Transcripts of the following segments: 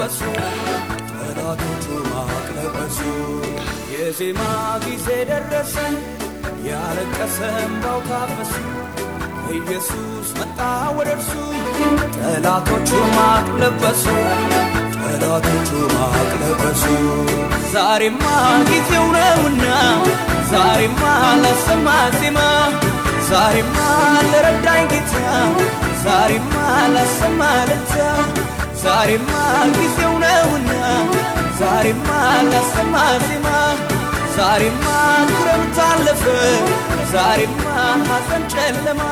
ጠላቶቹ ማቅለበሱ የዜማ ጊዜ ደረሰ ያለቀሰ እንባው ታፈሰ ኢየሱስ መጣ ወደርሱ ጠላቶቹ ማቅለበሱ ዛሬማ ጊዜው ነውና ዛሬማ ለሰማ ዜማ ዛሬማ ለረዳኝ ጌታ ዛሬማ ለሰማ ለታ ዛሬማ ጊዜው ነውና ዛሬማ ለሰማ ዜማ ዛሬማ ክረምት አለፈ ዛሬማ ሐዘን ጨለማ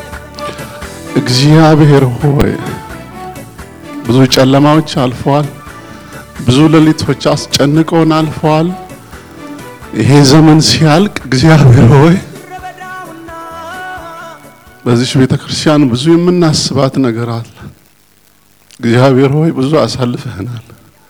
እግዚአብሔር ሆይ ብዙ ጨለማዎች አልፈዋል ብዙ ሌሊቶች አስጨንቀውን አልፈዋል ይሄ ዘመን ሲያልቅ እግዚአብሔር ሆይ በዚህ ቤተክርስቲያን ብዙ የምናስባት ነገር አለ እግዚአብሔር ሆይ ብዙ አሳልፈናል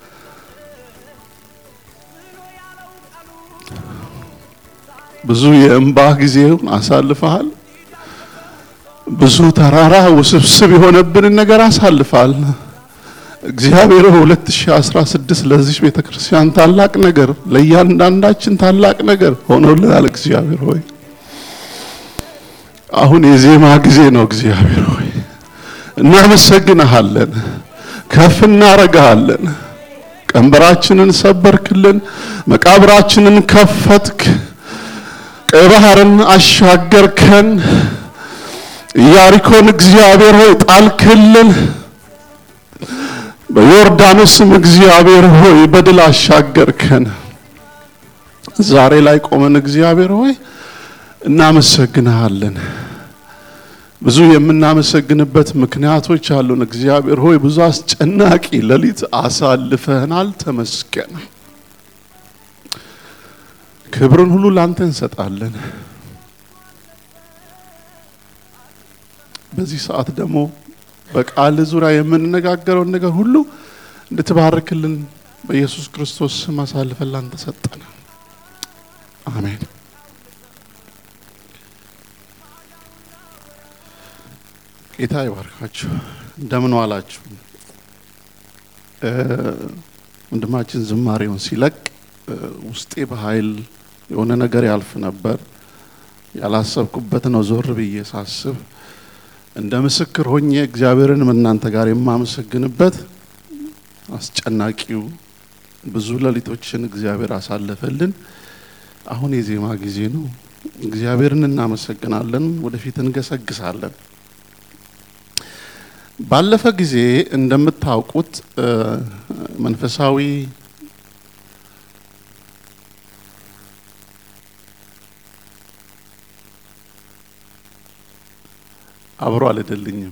ብዙ የእንባ ጊዜውን አሳልፈሃል ብዙ ተራራ ውስብስብ የሆነብን ነገር አሳልፈሃል እግዚአብሔር 2016 ለዚህ ቤተክርስቲያን ታላቅ ነገር ለእያንዳንዳችን ታላቅ ነገር ሆኖልናል እግዚአብሔር ሆይ አሁን የዜማ ጊዜ ነው እግዚአብሔር ሆይ እናመሰግንሃለን ከፍ እናረጋለን ቀንበራችንን ሰበርክልን መቃብራችንን ከፈትክ ቀባህርን አሻገርከን ኢያሪኮን እግዚአብሔር ሆይ ጣልክልን በዮርዳኖስም እግዚአብሔር ሆይ በድል አሻገርከን ዛሬ ላይ ቆመን እግዚአብሔር ሆይ እናመሰግንሃለን ብዙ የምናመሰግንበት ምክንያቶች አሉን እግዚአብሔር ሆይ ብዙ አስጨናቂ ሌሊት አሳልፈናል ተመስገን ክብርን ሁሉ ላንተ እንሰጣለን በዚህ ሰዓት ደግሞ በቃል ዙሪያ የምንነጋገረው ነገር ሁሉ እንድትባርክልን በኢየሱስ ክርስቶስ ስም አሳልፈን ላንተ ሰጠን አሜን ጌታ ይባርካችሁ እንደምን ዋላችሁ ወንድማችን ዝማሬውን ሲለቅ ውስጤ በኃይል የሆነ ነገር ያልፍ ነበር ያላሰብኩበት ነው ዞር ብዬ ሳስብ እንደ ምስክር ሆኜ እግዚአብሔርን እናንተ ጋር የማመሰግንበት አስጨናቂው ብዙ ሌሊቶችን እግዚአብሔር አሳለፈልን አሁን የዜማ ጊዜ ነው እግዚአብሔርን እናመሰግናለን ወደፊት እንገሰግሳለን ባለፈ ጊዜ እንደምታውቁት መንፈሳዊ አብሮ አልደልኝም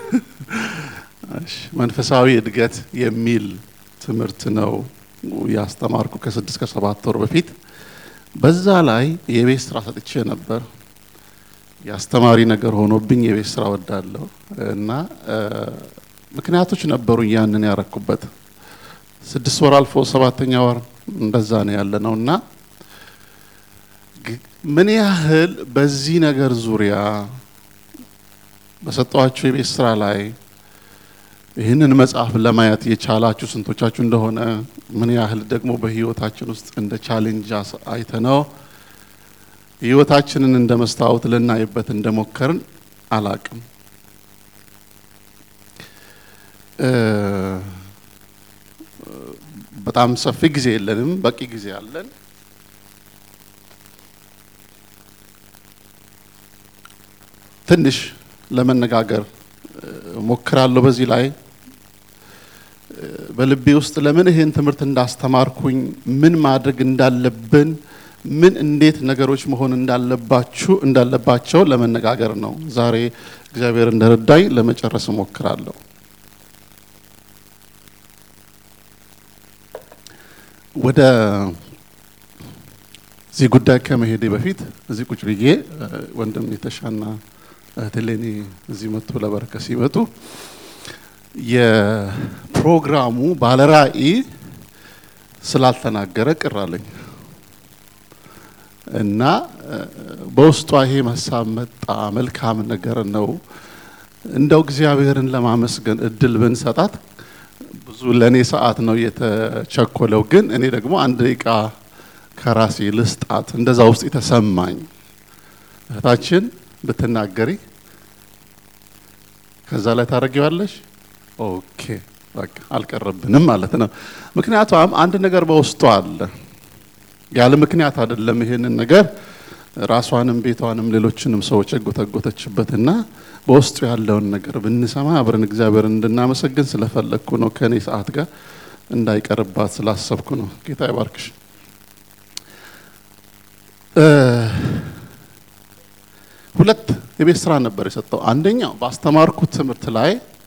እሺ መንፈሳዊ እድገት የሚል ትምህርት ነው ያስተማርኩ ከ6 እስከ 7 ወር በፊት በዛ ላይ የቤት ስራ ሰጥቼ ነበር ያስተማሪ ነገር ሆኖብኝ የቤት ስራ ወዳለው እና ምክንያቶች ነበሩ ያንን ያረኩበት 6 ወር አልፎ 7ኛ ወር እንደዛ ነው ያለነውና ምን ያህል በዚህ ነገር ዙሪያ በሰጣችሁ የቤት ስራ ላይ ይህንን መጽሐፍ ለማየት የቻላችሁ ስንቶቻችሁ እንደሆነ ምን ያህል ደግሞ በህይወታችን ውስጥ እንደ ቻሌንጅ አይተነው ህይወታችንን እንደ መስታወት ለናይበት እንደሞከርን አላቅም በጣም ሰፊ ጊዜ የለንም በቂ ጊዜ አለን ትንሽ ለመነጋገር ሞክራለሁ በዚህ ላይ በልቤ ውስጥ ለምን ይሄን ትምህርት እንዳስተማርኩኝ ምን ማድረግ እንዳለብን ምን እንዴት ነገሮች መሆን እንዳለባቸው ለመነጋገር ነው ዛሬ እግዚአብሔር እንደረዳኝ ለመጨረስ ሞክራለሁ ወደ እዚህ ጉዳይ ከመሄዴ በፊት እዚህ ቁጭ ብዬ ወንድም የተሻና እህቴሌኒ እዚህ መጥቶ ለበረከት ሲመጡ የፕሮግራሙ ባለራእይ ስላልተናገረ ቅራለኝ እና በውስጧ ይሄ መሳብ መጣ መልካም ነገር ነው እንደው እግዚአብሔርን ለማመስገን እድል ብንሰጣት ብዙ ለኔ ሰዓት ነው የተቸኮለው ግን እኔ ደግሞ አንድ ደቂቃ ከራሴ ልስጣት እንደዛ ውስጥ የተሰማኝ እህታችን ብትናገሪ ከዛ ላይ ታረጋዋለሽ ኦኬ በቃ አልቀረብንም ማለት ነው ምክንያቱም አንድ ነገር በውስጡ አለ ያለ ምክንያት አይደለም ይሄንን ነገር ራሷንም ቤቷንም ሌሎችንም ሰዎች እጎተጎተችበትና በውስጡ ያለውን ነገር ብንሰማ አብረን እግዚአብሔር እንድናመሰግን ስለፈለኩ ነው ከኔ ሰዓት ጋር እንዳይቀርባት ስላሰብኩ ነው ጌታ ይባርክሽ ሁለት የቤት ስራ ነበር የሰጠው አንደኛው ባስተማርኩት ትምህርት ላይ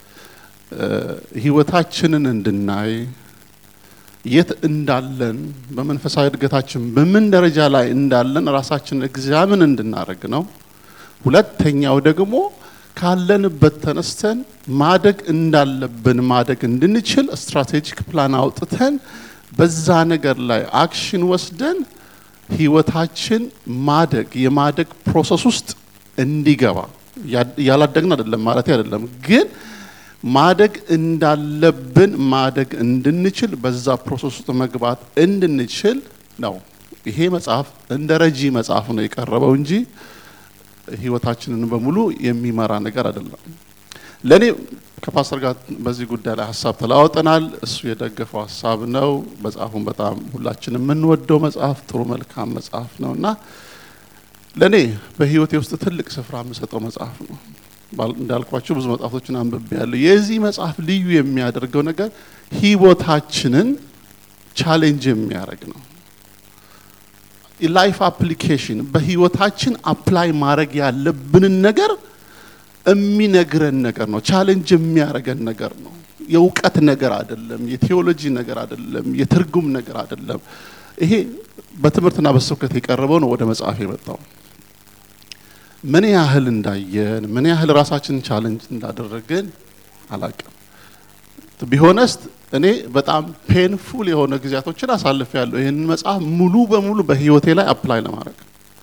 ህይወታችንን እንድናይ የት እንዳለን በመንፈሳዊ እድገታችን በምን ደረጃ ላይ እንዳለን ራሳችንን ኤግዛምን እንድናረግ ነው ሁለተኛው ደግሞ ካለንበት ተነስተን ማደግ እንዳለብን ማደግ እንድንችል ስትራቴጂክ ፕላን አውጥተን በዛ ነገር ላይ አክሽን ወስደን ህይወታችን ማደግ የማደግ ፕሮሰስ ውስጥ እንዲገባ ያላደግን አይደለም ማለት አይደለም ግን ማደግ እንዳለብን ማደግ እንድንችል በዛ ፕሮሰስ ውስጥ መግባት እንድንችል ነው ይሄ መጽሐፍ እንደ ረጂ መጽሐፍ ነው የቀረበው እንጂ ህይወታችንን በሙሉ የሚመራ ነገር አይደለም ለኔ ከፓስተር ጋር በዚህ ጉዳይ ላይ ሐሳብ ተላውጠናል እሱ የደገፈው ሐሳብ ነው መጽሐፉን በጣም ሁላችንም የምንወደው መጽሐፍ ጥሩ መልካም መጽሐፍ ነውና ለኔ በህይወቴ ውስጥ ትልቅ ስፍራ የምሰጠው መጽሐፍ ነው እንዳልኳችሁ ብዙ መጽሐፎችን አንብቤያለሁ የዚህ መጽሐፍ ልዩ የሚያደርገው ነገር ህይወታችንን ቻሌንጅ የሚያደርግ ነው ላይፍ አፕሊኬሽን በህይወታችን አፕላይ ማድረግ ያለብንን ነገር የሚነግረን ነገር ነው ቻሌንጅ የሚያደርገን ነገር ነው የውቀት ነገር አይደለም የቴዎሎጂ ነገር አይደለም የትርጉም ነገር አይደለም ይሄ በትምህርትና በስብከት የቀረበው ነው ወደ መጽሐፍ የመጣው ምን ያህል እንዳየን ምን ያህል ራሳችንን ቻሌንጅ እንዳደረገን አላቀም ቢሆነስት እኔ በጣም ፔንፉል የሆነ ግዚያቶችን አሳልፌያለሁ ይሄን መጽሐፍ ሙሉ በሙሉ በህይወቴ ላይ አፕላይ ለማድረግ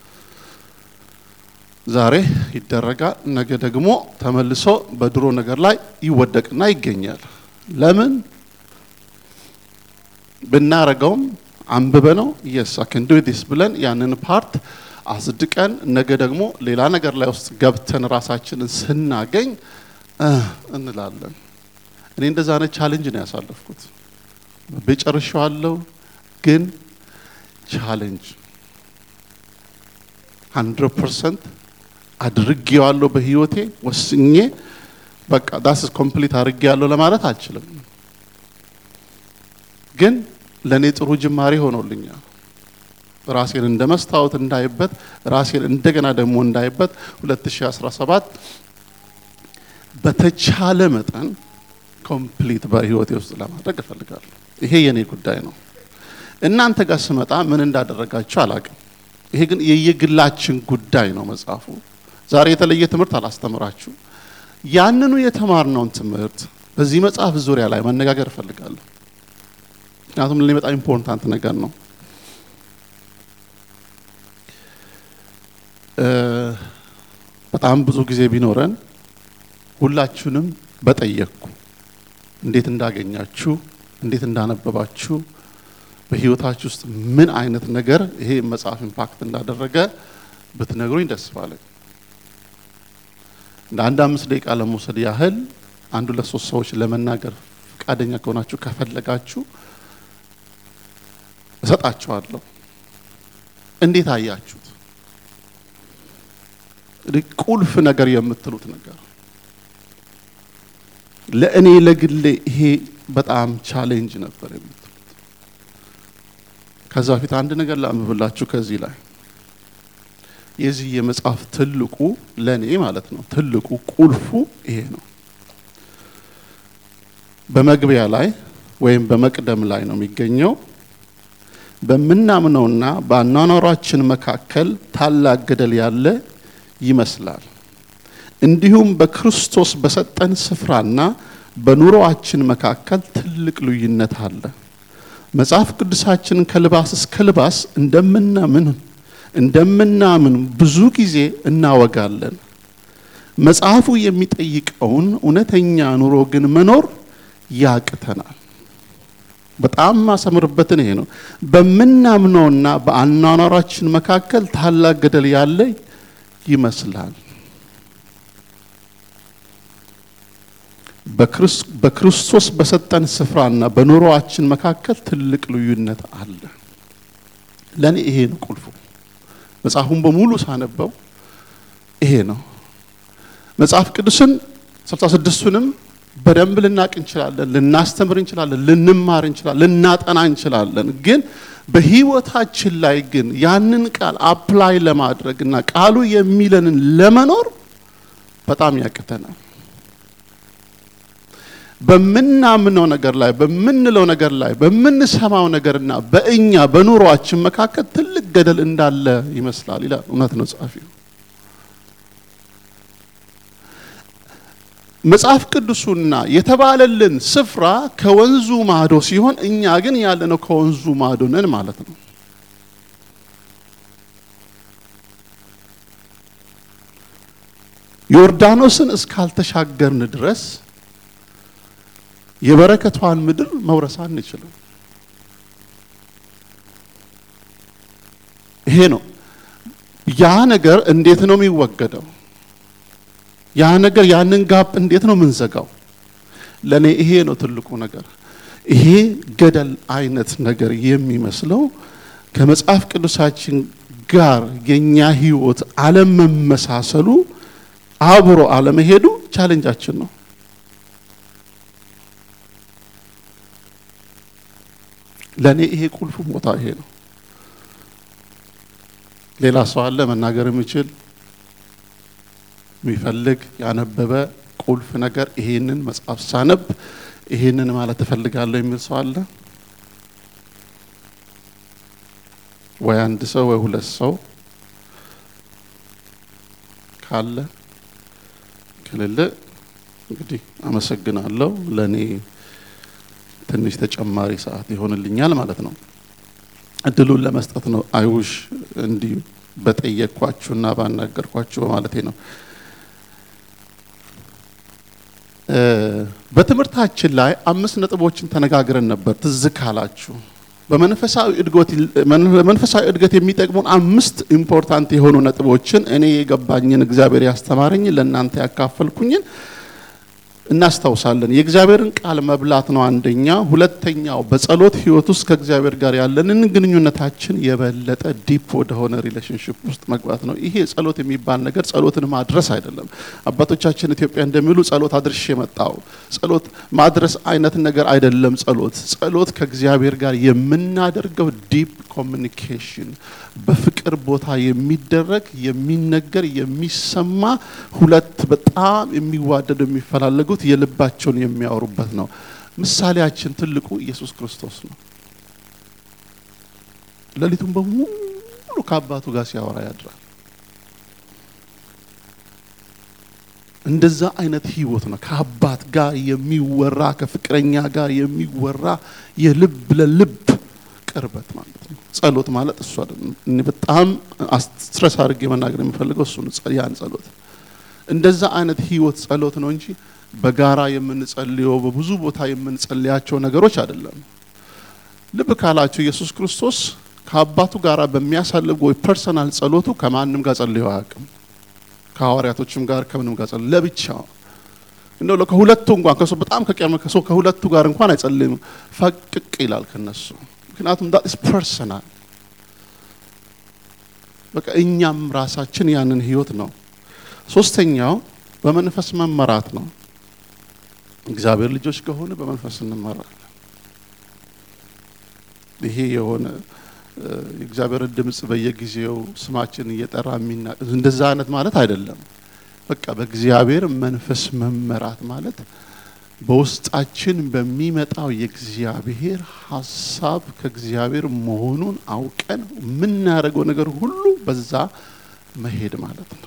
ዛሬ ይደረጋል ነገ ደግሞ ተመልሶ በድሮ ነገር ላይ ይወደቅና ይገኛል ለምን ብናረጋውም አንብበነው yes I can do this ብለን ያንን ፓርት አስድቀን ነገ ደግሞ ሌላ ነገር ላይ ውስጥ ገብተን ራሳችንን ስናገኝ እንላለን እኔ እንደዛ ነው ቻሌንጅ ነው ያሳለፍኩት በጨርሻለሁ ግን ቻሌንጅ 100% አድርጌዋለሁ በህይወቴ ወስኜ በቃ ዳስ ኮምፕሊት አድርጌያለሁ ለማለት አልችልም ግን ለኔ ጥሩ ጅማሬ ሆኖልኛል ራሴን እንደመስታወት እንዳይበት ራሴን እንደገና ደግሞ እንዳይበት 2017 በተቻለ መጠን ኮምፕሊት በህይወቴ ውስጥ ለማድረግ እፈልጋለሁ ይሄ የኔ ጉዳይ ነው እናንተ ጋር ስመጣ ምን እንዳደረጋችሁ አላውቅም ይሄ ግን የየግላችን ጉዳይ ነው መጽሐፉ ዛሬ የተለየ ትምህርት አላስተምራችሁ ያንኑ የተማርነውን ትምህርት በዚህ መጽሐፍ ዙሪያ ላይ መነጋገር እፈልጋለሁ ምክንያቱም ለኔ በጣም ኢምፖርታንት ነገር ነው በጣም ብዙ ጊዜ ቢኖረን ሁላችሁንም በጠየቅኩ እንዴት እንዳገኛችሁ እንዴት እንዳነበባችሁ በህይወታችሁ ውስጥ ምን አይነት ነገር ይሄ መጽሐፍ ኢምፓክት እንዳደረገ ብትነግሩኝ ደስ ባለኝ እንደ 5 ደቂቃ ለመውሰድ ያህል አንዱ ለሶስት ሰዎች ለመናገር ፈቃደኛ ከሆናችሁ ከፈለጋችሁ እሰጣችኋለሁ እንዴት አያችሁት ቁልፍ ነገር የምትሉት ነገር ለእኔ ለግሌ ይሄ በጣም ቻሌንጅ ነበር የምትሉት ከዛ ፊት አንድ ነገር ላምብላችሁ ከዚህ ላይ የዚህ የመጽሐፍ ትልቁ ለኔ ማለት ነው ትልቁ ቁልፉ ይሄ ነው በመግቢያ ላይ ወይም በመቅደም ላይ ነው የሚገኘው በመናምነውና በአኗኗራችን መካከል ታላቅ ገደል ያለ ይመስላል እንዲሁም በክርስቶስ በሰጠን ስፍራና በኑሮአችን መካከል ትልቅ ልዩነት አለ መጽሐፍ ቅዱሳችን ከልባስ እስከ ልባስ እንደምናምን ብዙ ጊዜ እናወጋለን መጽሐፉ የሚጠይቀውን እውነተኛ ኑሮ ግን መኖር ያቅተናል። በጣም ማሰምርበትን ይሄ ነው። በመናምነውና በአኗኗራችን መካከል ታላቅ ገደል ያለ ይመስላል። በክርስቶስ በሰጠን ስፍራና በኑሮአችን መካከል ትልቅ ልዩነት አለ። ለኔ ይሄ ነው ቁልፉ። መጽሐፉን በሙሉ ሳነበው ይሄ ነው። መጽሐፍ ቅዱስን 66ቱንም በደንብ ልናቅ እንችላለን፣ ልናስተምር እንችላለን፣ ልንማር እንችላለን፣ ልናጠና እንችላለን። ግን በህይወታችን ላይ ግን ያንን ቃል አፕላይ ለማድረግና ቃሉ የሚለንን ለመኖር በጣም ያቅተናል። በመናምነው ነገር ላይ፣ በመንለው ነገር ላይ፣ በመንሰማው ነገርና በእኛ በኑሮአችን መካከል ትልቅ ገደል እንዳለ ይመስላል ይላል። እውነት ነው ጻፊው። መጽሐፍ ቅዱስና የተባለልን ስፍራ ከወንዙ ማዶ ሲሆን እኛ ግን ያለነው ከወንዙ ማዶ ነን ማለት ነው። ዮርዳኖስን እስካልተሻገርን ድረስ የበረከቷን ምድር መውረስ አንችልም። ይሄ ነው። ያ ነገር እንዴት ነው የሚወገደው? ያ ነገር ያንን ጋፕ እንዴት ነው ምንዘጋው? ለኔ ይሄ ነው ትልቁ ነገር። ይሄ ገደል አይነት ነገር የሚመስለው ከመጽሐፍ ቅዱሳችን ጋር የኛ ህይወት አለመመሳሰሉ፣ አብሮ አለመሄዱ ቻሌንጃችን ነው። ለኔ ይሄ ቁልፉ ቦታ ይሄ ነው። ሌላ ሰው አለ መናገር የሚችል የሚፈልግ ያነበበ ቁልፍ ነገር ይሄንን መጽሐፍ ሳነብ ይሄንን ማለት እፈልጋለሁ የሚል ሰው አለ? ወይ አንድ ሰው ወይ ሁለት ሰው ካለ ከሌለ እንግዲህ አመሰግናለሁ። ለኔ ትንሽ ተጨማሪ ሰዓት ይሆንልኛል ማለት ነው። እድሉን ለመስጠት ነው። አይውሽ እንዲህ በጠየቅኳችሁና ባናገርኳችሁ በማለቴ ነው። በትምህርታችን ላይ 5 ነጥቦችን ተነጋግረን ነበር ትዝ ካላችሁ። በመንፈሳዊ እድገት የሚጠቅሙን 5 ኢምፖርታንት የሆኑ ነጥቦችን እኔ የገባኝን እግዚአብሔር ያስተማረኝ ለእናንተ ያካፈልኩኝን እናስታውሳለን። የእግዚአብሔርን ቃል መብላት ነው አንደኛ። ሁለተኛው በጸሎት ህይወት ውስጥ ከእግዚአብሔር ጋር ያለንን ግንኙነታችን የበለጠ ዲፕ ወደ ሆነ ሪሌሽንሺፕ ውስጥ መግባት ነው። ይሄ ጸሎት የሚባል ነገር ጸሎትን ማድረስ አይደለም። አባቶቻችን ኢትዮጵያ እንደሚሉ ጸሎት አድርሽ የመጣው ጸሎት ማድረስ አይነት ነገር አይደለም። ጸሎት ከእግዚአብሔር ጋር የምናደርገው ዲፕ ኮሚኒኬሽን፣ በፍቅር ቦታ የሚደረግ የሚነገር የሚሰማ ሁለት በጣም የሚዋደዱ የሚፈላለጉ የልባቸውን የሚያወሩበት ነው። ምሳሌያችን ትልቁ ኢየሱስ ክርስቶስ ነው። ለሊቱን በሙሉ ከአባቱ ጋር ሲያወራ ያድራል። እንደዛ አይነት ህይወት ነው ከአባት ጋር የሚወራ፣ ከፍቅረኛ ጋር የሚወራ የልብ ለልብ ቅርበት ማለት ነው። ጸሎት ማለት እሱ አይደለም። እኔ በጣም ስትረስ አድርጌ መናገር የምፈልገው እሱ ነው። ያን ጸሎት እንደዛ አይነት ህይወት ጸሎት ነው እንጂ በጋራ የምንጸልየው በብዙ ቦታ የምንጸልያቸው ነገሮች አይደለም። ልብ ካላችሁ ኢየሱስ ክርስቶስ ከአባቱ ጋር በሚያሳልፈው ፐርሰናል ጸሎቱ ከማንም ጋር ጸልዮ አያውቅም። ከሐዋርያቶችም ጋር ከምንም ጋር ጸልዮ ለብቻው እንደው ከሁለቱ እንኳን ከሰው በጣም ከሰው ከሁለቱ ጋር እንኳን አይጸልይም። ፈቅቅ ይላል ከነሱ። ምክንያቱም that is personal። በቃ እኛም ራሳችን ያንን ህይወት ነው። ሶስተኛው በመንፈስ መመራት ነው። እግዚአብሔር ልጆች ከሆነ በመንፈስ እንመራለን። ይሄ የሆነ እግዚአብሔር ድምጽ በየጊዜው ስማችን እየጠራ እንደዛ አይነት ማለት አይደለም። በቃ በእግዚአብሔር መንፈስ መመራት ማለት በውስጣችን በሚመጣው የእግዚአብሔር ሐሳብ ከእግዚአብሔር መሆኑን አውቀን የምናደርገው ነገር ሁሉ በዛ መሄድ ማለት ነው።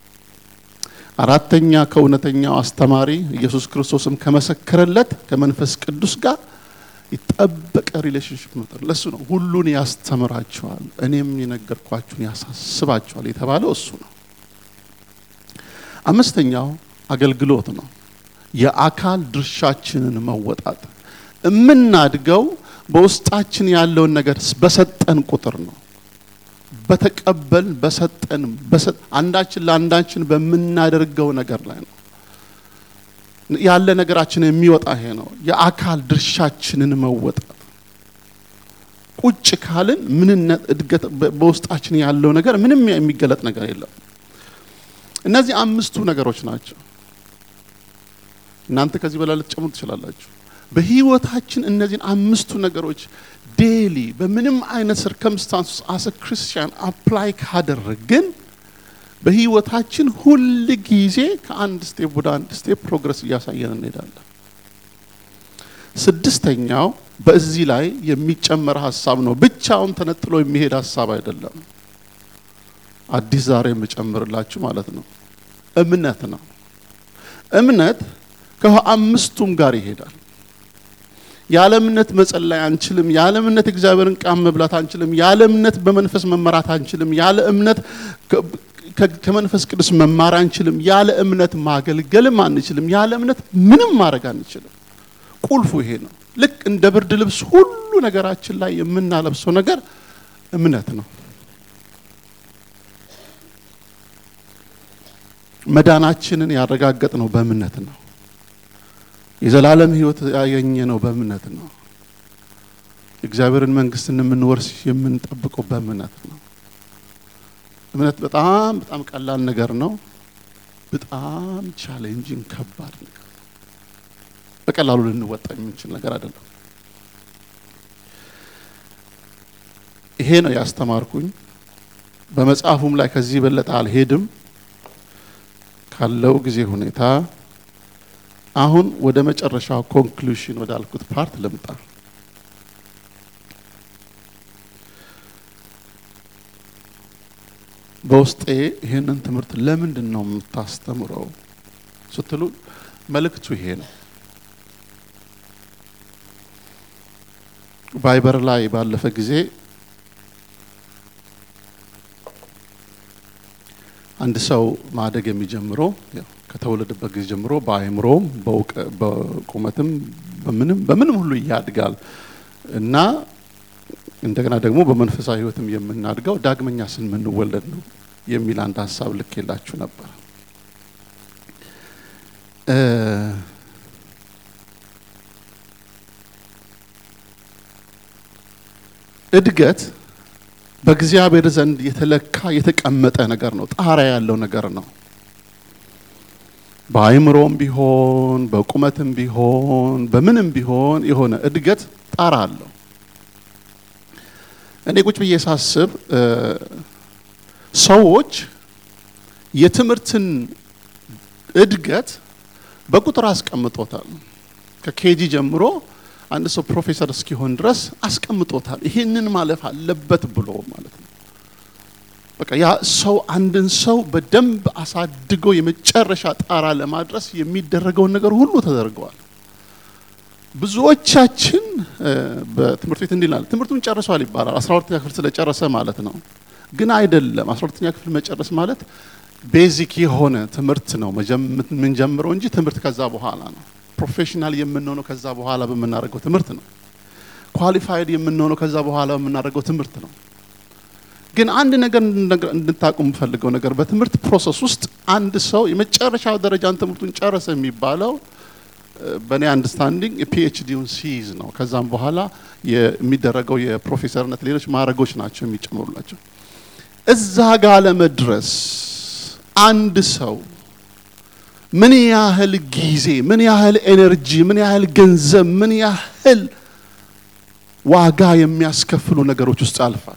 አራተኛ ከእውነተኛው አስተማሪ ኢየሱስ ክርስቶስም ከመሰከረለት ከመንፈስ ቅዱስ ጋር ይጠበቀ ሪሌሽንሺፕ ነው። ለሱ ነው ሁሉን ያስተምራቸዋል እኔም የነገርኳችሁን ያሳስባቸዋል የተባለው እሱ ነው። አምስተኛው አገልግሎት ነው። የአካል ድርሻችንን መወጣት እምናድገው በውስጣችን ያለውን ነገር በሰጠን ቁጥር ነው። በተቀበል በሰጠን አንዳችን ለአንዳችን በመናደርገው ነገር ላይ ነው ያለ ነገራችን የሚወጣ። ይሄ ነው የአካል ድርሻችንን መወጣት። ቁጭ ካልን ምንነት እድገት በውስጣችን ያለው ነገር ምንም የሚገለጥ ነገር የለም። እነዚህ 5ቱ ነገሮች ናቸው። እናንተ ከዚህ በላይ ልትጨምሩ ትችላላችሁ። በህይወታችን እነዚህን 5ቱ ነገሮች ዴሊ በምንም አይነት ሰርከምስታንስ አስ አ ክርስቲያን አፕላይ ካደረግን በህይወታችን ሁሉ ጊዜ ከአንድ ስቴፕ ወደ አንድ ስቴፕ ፕሮግረስ እያሳየን እንሄዳለን። 6ኛው በዚህ ላይ የሚጨመር ሐሳብ ነው። ብቻውን ተነጥሎ የሚሄድ ሐሳብ አይደለም። አዲስ ዛሬ የምጨምርላችሁ ማለት ነው እምነት ነው። እምነት ከ5ቱም ጋር ይሄዳል። ያለ እምነት መጸለይ አንችልም። ያለ እምነት እግዚአብሔርን ቃል መብላት አንችልም። ያለ እምነት በመንፈስ መመራት አንችልም። ያለ እምነት ከመንፈስ ቅዱስ መማር አንችልም። ያለ እምነት ማገልገልም አንችልም። ያለ እምነት ምንም ማድረግ አንችልም። ቁልፉ ይሄ ነው። ልክ እንደ ብርድ ልብስ ሁሉ ነገራችን ላይ የምናለብሰው ነገር እምነት ነው። መዳናችንን ያረጋገጥነው በእምነት ነው። የዘላለም ሕይወት ያገኘነው በእምነት ነው። እግዚአብሔርን መንግስትን የምንወርስ የምንጠብቀው በእምነት ነው። እምነት በጣም በጣም ቀላል ነገር ነው። በጣም ቻሌንጂንግ ከባድ ነገር ነው። በቀላሉ ልንወጣ የምንችል ነገር አይደለም። ይሄ ነው ያስተማርኩኝ። በመጽሐፉም ላይ ከዚህ በለጠ አልሄድም ካለው ጊዜ ሁኔታ። አሁን ወደ መጨረሻው ኮንክሉዥን ወደ አልኩት ፓርት ልምጣ። በውስጤ ይሄንን ትምህርት ለምንድን ነው የምታስተምረው ስትሉ መልእክቱ ይሄ ነው። ቫይበር ላይ ባለፈ ጊዜ አንድ ሰው ማደግ የሚጀምረው ከተወለደበት ጊዜ ጀምሮ በአእምሮም በቁመትም በምንም ሁሉ ያድጋል እና እንደገና ደግሞ በመንፈሳዊ ህይወትም የምናድገው ዳግመኛ ስንወለድ ነው የሚል አንድ ሐሳብ ልኬላችሁ ነበር። እድገት በእግዚአብሔር ዘንድ የተለካ የተቀመጠ ነገር ነው። ጣሪያ ያለው ነገር ነው። በአእምሮም ቢሆን በቁመትም ቢሆን በምንም ቢሆን የሆነ እድገት ጣራ አለው። እኔ ቁጭ ብዬ ሳስብ ሰዎች የትምህርትን እድገት በቁጥር አስቀምጦታል። ከኬጂ ጀምሮ አንድ ሰው ፕሮፌሰር እስኪሆን ድረስ አስቀምጦታል። ይሄንን ማለፍ አለበት ብሎ ማለት ነው። በቃ ያ ሰው አንድን ሰው በደንብ አሳድጎ የመጨረሻ ጣራ ለማድረስ የሚደረገውን ነገር ሁሉ ተደርገዋል። ብዙዎቻችን በትምህርት ቤት እንዲላል ትምህርቱን ጨርሷል ይባላል። 12ኛ ክፍል ስለጨረሰ ማለት ነው። ግን አይደለም። 12ኛ ክፍል መጨረስ ማለት ቤዚክ የሆነ ትምህርት ነው ምን ጀምረው እንጂ ትምህርት ከዛ በኋላ ነው። ፕሮፌሽናል የምንሆነው ከዛ በኋላ በመናረገው ትምህርት ነው። ኳሊፋይድ የምንሆነው ከዛ በኋላ በመናረገው ትምህርት ነው። ግን አንድ ነገር እንድታቁም ፈልገው ነገር በትምህርት ፕሮሰስ ውስጥ አንድ ሰው የመጨረሻው ደረጃን ትምህርቱን ጨረሰ የሚባለው በኔ አንደርስታንዲንግ የፒኤችዲውን ሲይዝ ነው። ከዛም በኋላ የሚደረገው የፕሮፌሰርነት ሌሎች ማዕረጎች ናቸው የሚጨምሩላቸው። እዛ ጋር ለመድረስ አንድ ሰው ምን ያህል ጊዜ፣ ምን ያህል ኤነርጂ፣ ምን ያህል ገንዘብ፣ ምን ያህል ዋጋ የሚያስከፍሉ ነገሮች ውስጥ አልፋል።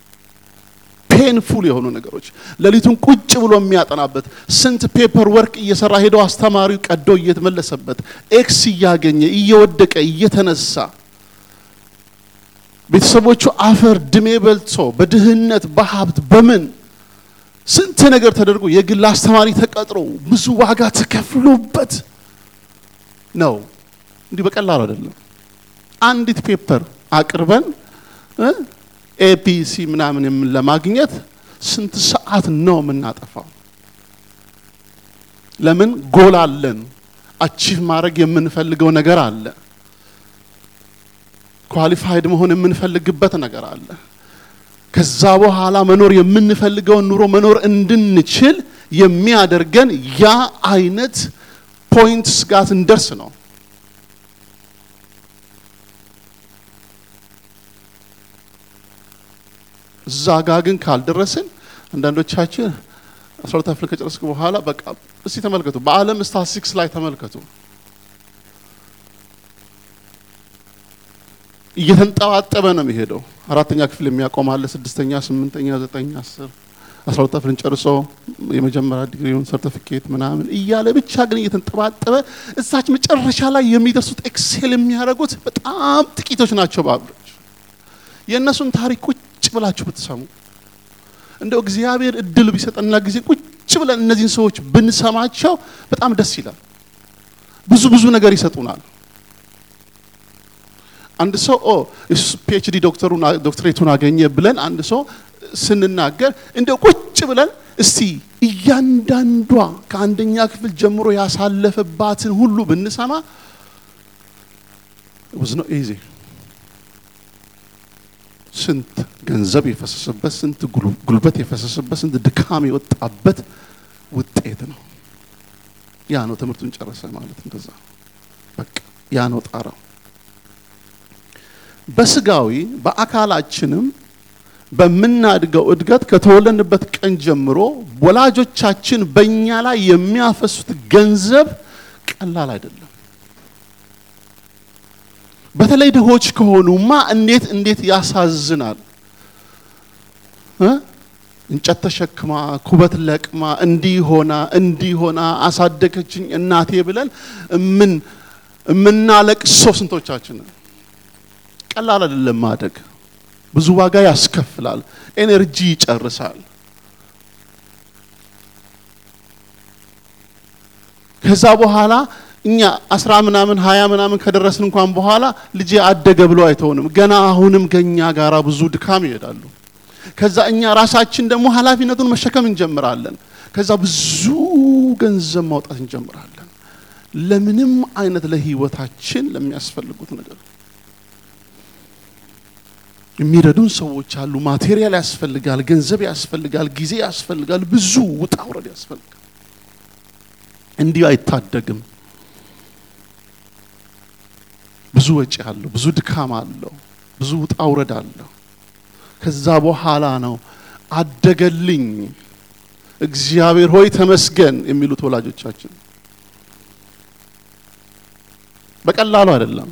ፔንፉል የሆኑ ነገሮች፣ ለሊቱን ቁጭ ብሎ የሚያጠናበት፣ ስንት ፔፐር ወርክ እየሰራ ሄዶ አስተማሪው ቀዶ እየተመለሰበት፣ ኤክስ እያገኘ እየወደቀ እየተነሳ ቤተሰቦቹ አፈር ድሜ በልቶ በድህነት በሀብት በምን ስንት ነገር ተደርጎ የግል አስተማሪ ተቀጥሮ ብዙ ዋጋ ተከፍሎበት ነው። እንዲህ በቀላሉ አይደለም። አንዲት ፔፐር አቅርበን ኤቢሲ ምናምን ለማግኘት ስንት ሰዓት ነው የምናጠፋው? ለምን ጎል አለን። አቺቭ ማድረግ የምንፈልገው ነገር አለ ኳሊፋይድ መሆን የምንፈልግበት ነገር አለ ከዛ በኋላ መኖር የምንፈልገው ኑሮ መኖር እንድንችል የሚያደርገን ያ አይነት ፖይንትስ ጋር እንደርስ ነው ዛጋ ግን ካልደረስን አንዳንዶቻችን 12 አፍሪካ ጨርስኩ በኋላ በቃ እስቲ ተመልከቱ በአለም ስታቲስቲክስ ላይ ተመልከቱ እየተንጠባጠበ ነው የሚሄደው አራተኛ ክፍል የሚያቆም አለ 6ኛ 8ኛ 9ኛ 10 12 አፍሪን ጨርሶ የመጀመሪያ ዲግሪውን ሰርቲፊኬት ምናምን እያለ ብቻ ግን እየተንጠባጠበ እዛች መጨረሻ ላይ የሚደርሱት ኤክሴል የሚያደርጉት በጣም ጥቂቶች ናቸው ባብሮች የነሱን ታሪክ ቁጭ ብላችሁ ብትሰሙ እንደው እግዚአብሔር እድል ቢሰጠና ጊዜ ቁጭ ብለን እነዚህን ሰዎች ብንሰማቸው በጣም ደስ ይላል ብዙ ነገር ይሰጡናል አንድ ሰው ፒኤችዲ ዶክተሬቱን አገኘ ብለን አንድ ሰው ስንናገር እንደው ቁጭ ብለን እስቲ እያንዳንዷ ከአንደኛ ክፍል ጀምሮ ያሳለፈባትን ሁሉ ብንሰማ it was not easy ስንት ገንዘብ የፈሰሰበት ስንት ጉልበት የፈሰሰበት ስንት ድካም የወጣበት ውጤት ነው ያ ነው ትምህርቱን ጨረሰ ማለት እንደዛ በቃ ያ ነው ጣራው በስጋዊ በአካላችንም በመናድገው እድገት ከተወለንበት ቀን ጀምሮ ወላጆቻችን በእኛ ላይ የሚያፈሱት ገንዘብ ቀላል አይደለም በተለይ ደሆች ከሆኑማ እንዴት ያሳዝናል እንጨት ተሸክማ ኩበት ለቅማ እንዲሆና አሳደገችኝ እናቴ ብለን ምናለቅሰው ስንቶቻችን ቀላል አይደለም ማደግ ብዙ ዋጋ ያስከፍላል ኤነርጂ ይጨርሳል ከዛ በኋላ እኛ 10 ምናምን 20 ምናምን ከደረስን እንኳን በኋላ ልጄ አደገ ብሎ አይተውንም ገና አሁንም ገኛ ጋራ ብዙ ድካም ይሄዳሉ ከዛ እኛ ራሳችን ደግሞ ኃላፊነቱን መሸከም እንጀምራለን ከዛ ብዙ ገንዘብ ማውጣት እንጀምራለን ለምንም አይነት ለህይወታችን ለሚያስፈልጉት ነገር የሚረዱን ሰዎች አሉ ማቴሪያል ያስፈልጋል ገንዘብ ያስፈልጋል ጊዜ ያስፈልጋል ብዙ ውጣ ውረድ ያስፈልጋል እንዲህ አይታደግም ብዙ ወጪ አለው ብዙ ድካም አለው ብዙ ውጣ ውረድ አለው ከዛ በኋላ ነው አደገልኝ እግዚአብሔር ሆይ ተመስገን የሚሉት ወላጆቻችን በቀላሉ አይደለም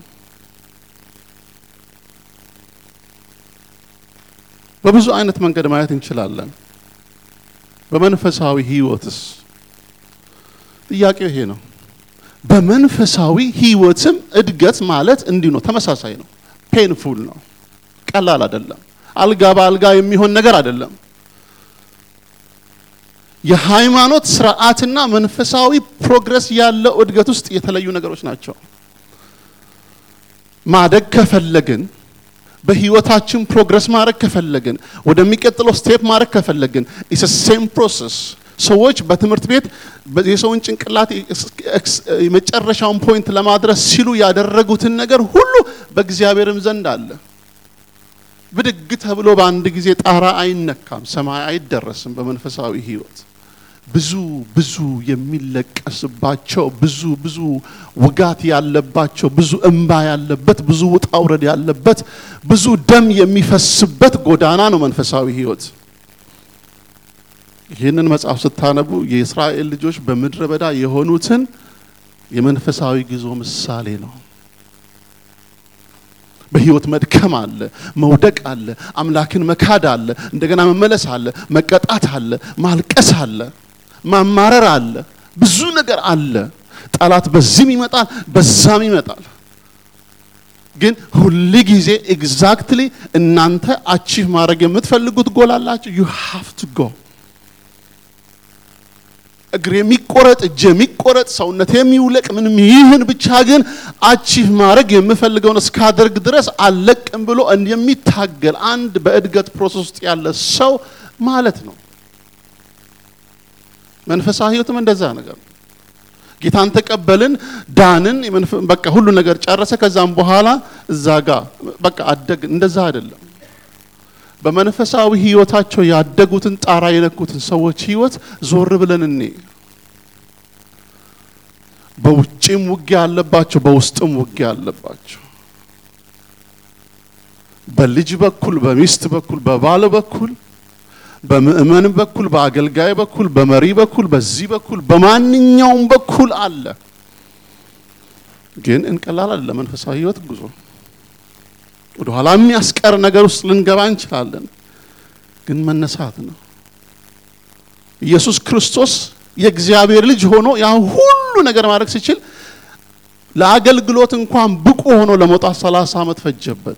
በብዙ አይነት መንገድ ማየት እንችላለን በመንፈሳዊ ህይወትስ ጥያቄው ይሄ ነው በመንፈሳዊ ህይወትም እድገት ማለት እንዲህ ነው ተመሳሳይ ነው ፔንፉል ነው ቀላል አይደለም አልጋ ባልጋ የሚሆን ነገር አይደለም የሃይማኖት ስርዓትና መንፈሳዊ ፕሮግረስ ያለው እድገት ውስጥ የተለዩ ነገሮች ናቸው ማደግ ከፈለግን በህይወታችን ፕሮግረስ ማድረግ ከፈለግን ወደሚቀጥለው ስቴፕ ማድረግ ከፈለግን ኢትስ a same process ሰዎች በትምህርት ቤት የሰውን ጭንቅላት የመጨረሻውን ፖይንት ለማድረስ ሲሉ ያደረጉትን ነገር ሁሉ በእግዚአብሔርም ዘንድ አለ ብድግ ተብሎ በአንድ ጊዜ ጣራ አይነካም ሰማይ አይደረስም በመንፈሳዊ ህይወት ብዙ የሚለቀስባቸው ብዙ ውጋት ያለባቸው ብዙ እንባ ያለበት ብዙ ውጣ ውረድ ያለበት ብዙ ደም የሚፈስበት ጎዳና ነው መንፈሳዊ ህይወት ይሄንን መጽሐፍ ስታነቡ የእስራኤል ልጆች በመድረ በዳ የሆኑትን የመንፈሳዊ ጉዞ ምሳሌ ነው በህይወት መድከም አለ መውደቅ አለ አምላክን መካድ አለ እንደገና መመለስ አለ መቀጣት አለ ማልቀስ አለ ማማረር አለ ብዙ ነገር አለ ጣላት በዚህም ይመጣል በዛም ይመጣል ግን ሁሉ ጊዜ ኤግዛክትሊ እናንተ አቺቭ ማድረግ የምትፈልጉት ጎል አላችሁ you have to go እግሬ የሚቆረጥ እጄ የሚቆረጥ ሰውነቴ የሚውለቅ ምንም ይሁን ብቻ ግን አቺቭ ማድረግ የምፈልገውን እስካደርግ ድረስ አለቅም ብሎ እንደሚታገል አንድ በእድገት ፕሮሰስ ውስጥ ያለ ሰው ማለት ነው መንፈሳዊ ህይወትም እንደዛ ነገር ጌታን ተቀበልን ዳንን በቃ ሁሉ ነገር ጨረሰ ከዛም በኋላ እዛ ጋር በቃ አደግ እንደዛ አይደለም በመንፈሳዊ ህይወታቸው ያደጉትን ጣራ የነኩትን ሰዎች ህይወት ዞር ብለን እኔ በውጭም ውጊያ አለባቸው በውስጥም ውጊያ አለባቸው በልጅ በኩል በሚስት በኩል በባል በኩል በምእመን በኩል በአገልጋይ በኩል በመሪ በኩል በዚህ በኩል በማንኛውም በኩል አለ ግን እንቀላል አይደለም መንፈሳዊ ህይወት ጉዞ ወደ ኋላ የሚያስቀር ነገር ውስጥ ልንገባ እንችላለን ግን መነሳት ነው ኢየሱስ ክርስቶስ የእግዚአብሔር ልጅ ሆኖ ያ ሁሉ ነገር ማድረግ ሲችል ለአገልግሎት እንኳን ብቁ ሆኖ ለመውጣት 30 አመት ፈጀበት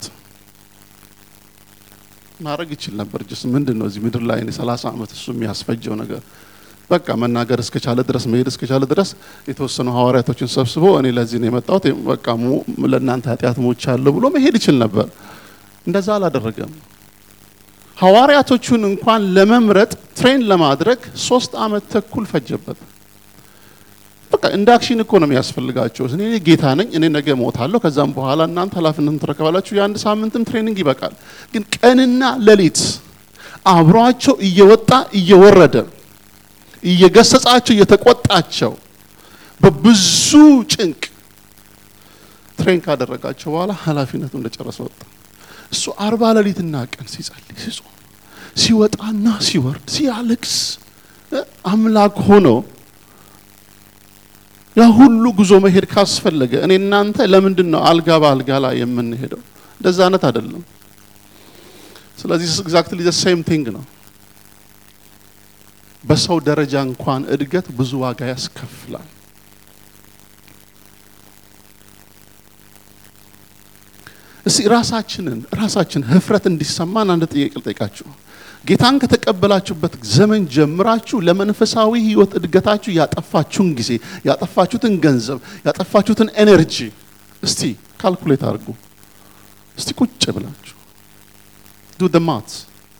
ማድረግ ይችል ነበር ጀስ ምንድነው እዚህ ምድር ላይ 30 አመት እሱ የሚያስፈጀው ነገር በቃ መናገር እስከቻለ ድረስ መሄድ እስከቻለ ድረስ የተወሰኑ ሐዋርያቶችን ሰብስቦ እኔ ለዚህ ነው የመጣሁት በቃ ለእናንተ ኃጢአት ሞቻለሁ ብሎ መሄድ ይችል ነበር እንደዛ አላደረገም ሐዋርያቶቹን እንኳን ለመምረጥ ትሬን ለማድረግ 3 አመት ተኩል ፈጀበት በቃ ኢንዳክሽን እኮ ነው የሚያስፈልጋቸው እኔ ጌታ ነኝ እኔ ነገ ሞታለሁ ከዛም በኋላ እናንተ ኃላፊነቱን ተረከባላችሁ የአንድ ሳምንትም ትሬኒንግ ይበቃል ግን ቀንና ሌሊት አብሯቸው እየወጣ እየወረደ እየገሰጻቸው እየተቆጣቸው በብዙ ጭንቅ ትሬን ካደረጋቸው በኋላ ኃላፊነቱን እንደጨረሰ ወጣ እሱ 40 ሌሊትና ቀን ሲጸልይ ሲጾም ሲወጣና ሲወርድ ሲያለቅስ አምላክ ሆኖ ያ ሁሉ ጉዞ መሄድ ካስፈለገ እኔ እናንተ ለምንድነው አልጋ ባልጋ ላይ የምንሄደው እንደዛ አይነት አይደለም ስለዚህ exactly the same thing ነው በሰው ደረጃ እንኳን እድገት ብዙ ዋጋ ያስከፍላል እሺ ራሳችን ህፍረት እንዲሰማን አንድ ጥያቄ ልጠይቃችሁ ጌታን ከተቀበላችሁበት ዘመን ጀምራችሁ ለመንፈሳዊ ህይወት እድገታችሁ ያጠፋችሁን ጊዜ ያጠፋችሁትን ገንዘብ ያጠፋችሁትን ኤነርጂ እስቲ ካልኩሌት አድርጉ እስቲ ቁጭ ብላችሁ do the math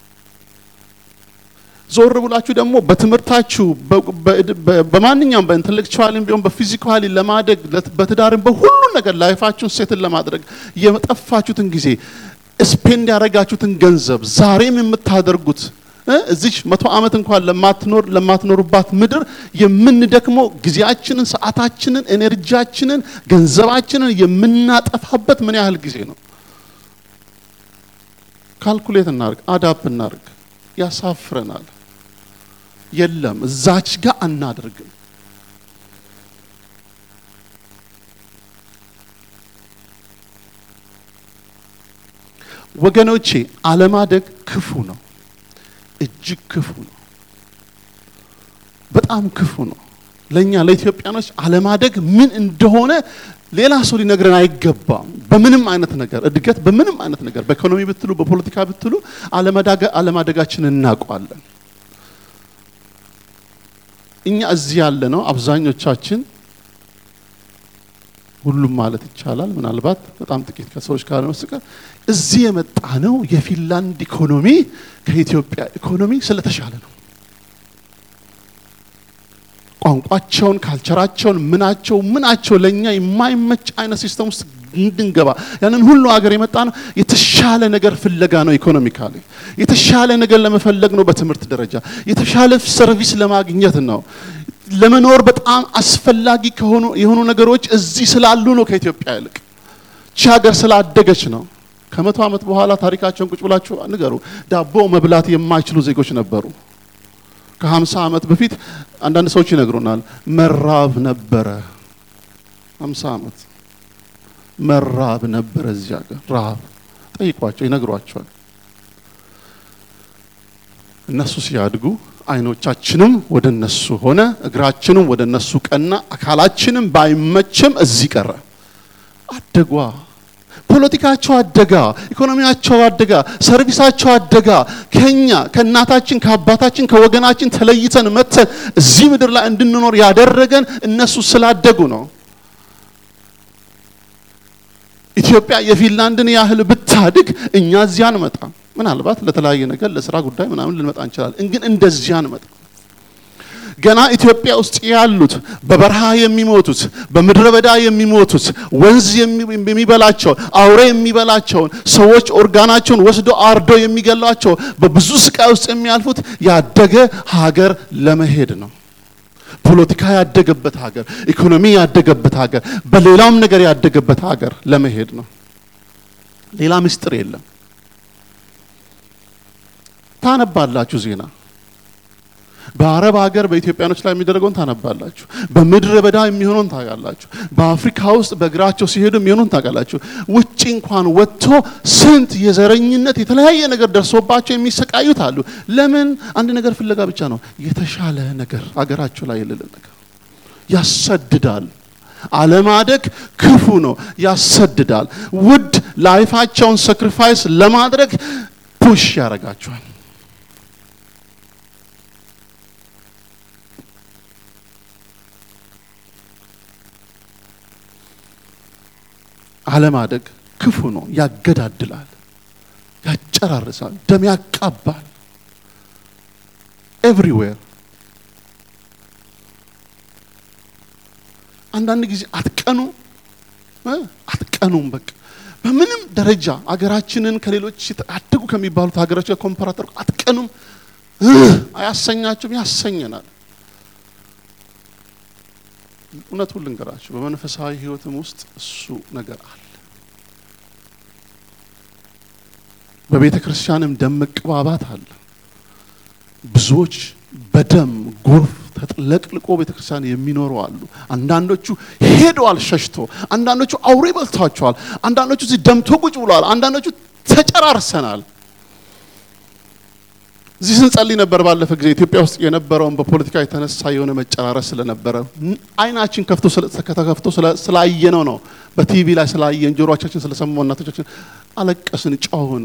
ዞር ብላችሁ ደግሞ በትምርታችሁ በማንኛውም በኢንተሌክቹዋሊም ቢሆን በፊዚካሊ ለማደግ በትዳርም በሁሉ ነገር ላይፋችሁን ሴትል ለማድረግ የመጠፋችሁትን ጊዜ ስፔንድ ያረጋችሁትን ገንዘብ ዛሬም የምታደርጉት እዚህ 100 አመት እንኳን ለማትኖሩባት ምድር የምንደክመው ጊዜያችንን ሰዓታችንን ኤነርጂያችንን ገንዘባችንን የምናጠፋበት ምን ያህል ጊዜ ነው ካልኩሌት እናርግ አዳፕ እናርግ ያሳፍረናል የለም እዛች ጋር አናደርግም ወገኖቼ አለማደግ ክፉ ነው እጅግ ክፉ ነው በጣም ክፉ ነው ለኛ ለኢትዮጵያኖች አለማደግ ምን እንደሆነ ሌላ ሰው ሊነግረን አይገባም በምንም አይነት ነገር እድገት በምንም አይነት ነገር በኢኮኖሚ ብትሉ በፖለቲካ ብትሉ አለማደጋችንን እናውቃለን እኛ እዚህ ያለ ነው አብዛኞቻችን ሁሉም ማለት ይቻላል ምናልባት በጣም ጥቂት ከሰዎች ጋር መስከረ እዚህ የመጣ ነው የፊንላንድ ኢኮኖሚ ከኢትዮጵያ ኢኮኖሚ ስለተሻለ ነው ቋንቋቸውን ካልቸራቸውን ምናቸው ለኛ የማይመች አይነት ሲስተም ውስጥ እንድንገባ ያንን ሁሉ ሀገር የመጣ ነው የተሻለ ነገር ፍለጋ ነው ኢኮኖሚካሊ የተሻለ ነገር ለመፈለግ ነው በትምህርት ደረጃ የተሻለ ሰርቪስ ለማግኘት ነው ለመኖር በጣም አስፈላጊ የሆኑ ነገሮች እዚህ ስላሉ ነው ከኢትዮጵያ ይልቅ ሀገር ስላደገች ነው ከ100 አመት በኋላ ታሪካቸውን ቁጭ ብላችሁ ንገሩ ዳቦ መብላት የማይችሉ ዜጎች ነበሩ ከ50 አመት በፊት አንዳንድ ሰዎች ይነግሩናል መራብ ነበረ 50 አመት መራብ ነበረ እዚህ ሀገር ራብ ጠይቋቸው ይነግሯቸዋል እነሱ ሲያድጉ አይኖቻችንም ወደነሱ ሆነ እግራችንም ወደነሱ ቀና አካላችንም ባይመችም እዚህ ቀረ አደጓ ፖለቲካቸው አደጋ ኢኮኖሚያቸው አደጋ ሰርቪሳቸው አደጋ ከእናታችን ከአባታችን ከወገናችን ተለይተን መተን እዚህ ምድር ላይ እንድንኖር ያደረገን እነሱ ስላደጉ ነው ኢትዮጵያ የፊንላንድን ያህል ብታድግ እኛ እዚያ አንመጣም ምናልባት ለተለያየ ነገር ለሥራ ጉዳይ ምናምን ልንመጣ እንችላለን ግን እንደዚያ አንመጣም ገና ኢትዮጵያ ውስጥ ያሉት በበረሃ የሚሞቱት በምድረ በዳ የሚሞቱት ወንዝ የሚበላቸው አውሬ የሚበላቸው ሰዎች ኦርጋናቸውን ወስዶ አርዶ የሚገላቸው በብዙ ስቃይ ውስጥ የሚያልፉት ያደገ ሀገር ለመሄድ ነው። ፖለቲካ ያደገበት ሀገር፣ ኢኮኖሚ ያደገበት ሀገር፣ በሌላም ነገር ያደገበት ሀገር ለመሄድ ነው። ሌላ ምስጢር የለም። ታነባላችሁ ዜና በአረብ ሀገር በኢትዮጵያኖች ላይ የሚደረገውን ታነባላችሁ። በምድረ በዳ የሚሆነውን ታውቃላችሁ። በአፍሪካ ውስጥ በእግራቸው ሲሄዱ የሚሆነውን ታውቃላችሁ። ውጪ እንኳን ወጥቶ ስንት የዘረኝነት የተለያየ ነገር ደርሶባቸው የሚሰቃዩት አሉ። ለምን? አንድ ነገር ፍለጋ ብቻ ነው። የተሻለ ነገር አገራቸው ላይ የሌለ ነገር ያሰድዳል። አለማደግ ክፉ ነው፣ ያሰድዳል። ውድ ላይፋቸውን ሳክሪፋይስ ለማድረግ ፑሽ ያደርጋቸዋል። አለማደግ ክፉ ነው፣ ያገዳድላል፣ ያጨራርሳል፣ ደም ያቃባል። ኤቭሪዌር አንዳንድ ጊዜ አትቀኑም በቃ በምንም ደረጃ አገራችንን ከሌሎች አደጉ ከሚባሉት ሀገሮች ጋር ኮምፓራተር አትቀኑም። አያሰኛችሁም? ያሰኘናል። እውነቱን ልንገራችሁ፣ በመንፈሳዊ ህይወትም ውስጥ እሱ ነገር አለ። በቤተ ክርስቲያንም ደም መቀባባት አለ። ብዙዎች በደም ጎርፍ ተጥለቅልቆ ቤተ ክርስቲያን የሚኖሩ አሉ። አንዳንዶቹ ሄደዋል ሸሽቶ፣ አንዳንዶቹ አውሬ በልቷቸዋል፣ አንዳንዶቹ እዚህ ደምቶ ቁጭ ብለዋል፣ አንዳንዶቹ ተጨራርሰናል። እዚህ ስንጸልይ ነበር ባለፈ ጊዜ ኢትዮጵያ ውስጥ የነበረውን በፖለቲካ የተነሳ የሆነ መጨራረስ ስለነበረ አይናችን ከፍቶ ስላየነው ነው። በቲቪ ላይ ስላየን ጆሮአችን ስለሰማው እናቶቻችን አለቀስን፣ ጮህን።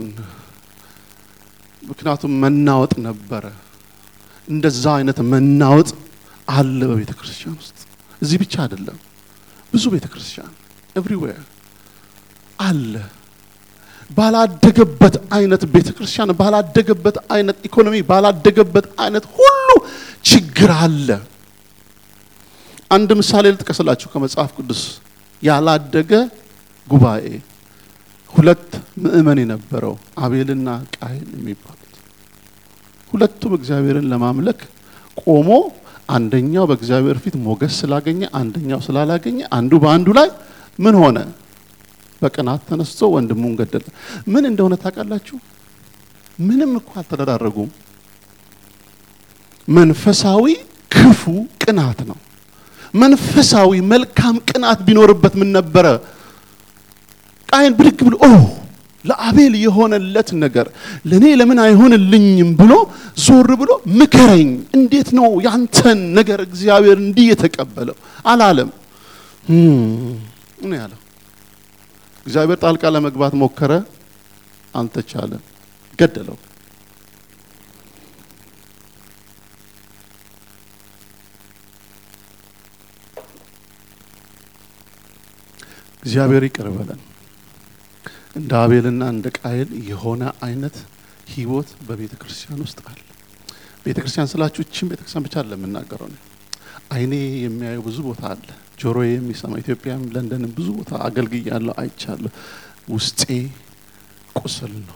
ምክንያቱም መናወጥ ነበረ። እንደዛ አይነት መናወጥ አለ በቤተ ክርስቲያን ውስጥ። እዚህ ብቻ አይደለም፣ ብዙ ቤተ ክርስቲያን ኤቭሪዌር አለ። ባላደገበት አይነት ቤተ ክርስቲያን፣ ባላደገበት አይነት ኢኮኖሚ፣ ባላደገበት አይነት ሁሉ ችግር አለ። አንድ ምሳሌ ልጥቀስላችሁ ከመጽሐፍ ቅዱስ። ያላደገ ጉባኤ፣ ሁለት ምእመን የነበረው አቤልና ቃየል የሚባሉት ሁለቱም እግዚአብሔርን ለማምለክ ቆሞ አንደኛው በእግዚአብሔር ፊት ሞገስ ስላገኘ አንደኛው ስላላገኘ አንዱ በአንዱ ላይ ምን ሆነ? በቅናት ተነስቶ ወንድሙን ገደለ። ምን እንደሆነ ታውቃላችሁ? ምንም እኮ አልተደራረጉም። መንፈሳዊ ክፉ ቅናት ነው። መንፈሳዊ መልካም ቅናት ቢኖርበት ምን ነበረ? ቃየል ብድግ ብሎ ለአቤል የሆነለት ነገር ለኔ ለምን አይሆንልኝም ብሎ ዞር ብሎ ምከረኝ፣ እንዴት ነው ያንተን ነገር እግዚአብሔር እንዲህ የተቀበለው አላለም። ምን ያለው? እግዚአብሔር ጣልቃ ለመግባት ሞከረ፣ አልተቻለም፣ ገደለው። እግዚአብሔር ይቅር በለን። እንደ አቤልና እንደ ቃየል የሆነ አይነት ህይወት በቤተ ክርስቲያን ውስጥ አለ። ቤተ ክርስቲያን ስላችሁ እቺም ቤተ ክርስቲያን ብቻ አይደለም የምናገረው ነው። አይኔ የሚያየው ብዙ ቦታ አለ፣ ጆሮዬ የሚሰማ ኢትዮጵያም ለንደንም ብዙ ቦታ አገልግያለሁ፣ አይቻለሁ። ውስጤ ቁስል ነው።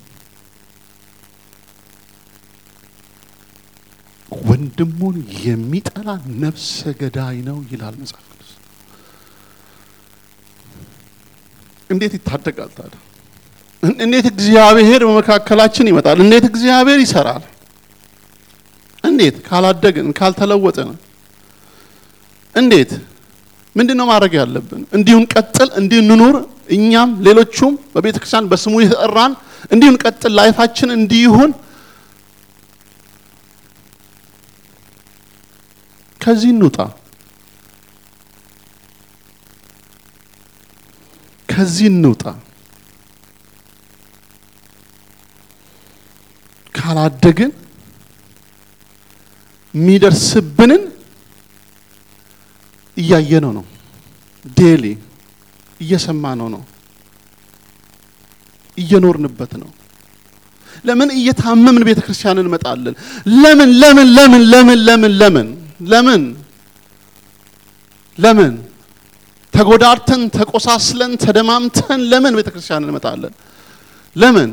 ወንድሙን የሚጠላ ነፍሰ ገዳይ ነው ይላል መጽሐፍ ቅዱስ። እንዴት ይታደጋል ታዲያ? እንዴት እግዚአብሔር በመካከላችን ይመጣል? እንዴት እግዚአብሔር ይሰራል? እንዴት ካላደግን ካልተለወጥን እንዴት? ምንድነው ማድረግ ያለብን? እንዲሁን ቀጥል፣ እንዲሁን እንኑር፣ እኛም ሌሎቹም በቤተክርስቲያን በስሙ የተጠራን እንዲሁን ቀጥል፣ ላይፋችን እንዲሁን። ከዚህ እንውጣ፣ ከዚህ እንውጣ። ካላደግን የሚደርስብንን እያየነው ነው። ዴሊ እየሰማነው ነው፣ እየኖርንበት ነው። ለምን እየታመምን ቤተክርስቲያንን እንመጣለን? ለምን ለምን ለምን ለምን ለምን ለምን ለምን ተጎዳርተን ተቆሳስለን ተደማምተን ለምን ቤተክርስቲያን እንመጣለን? ለምን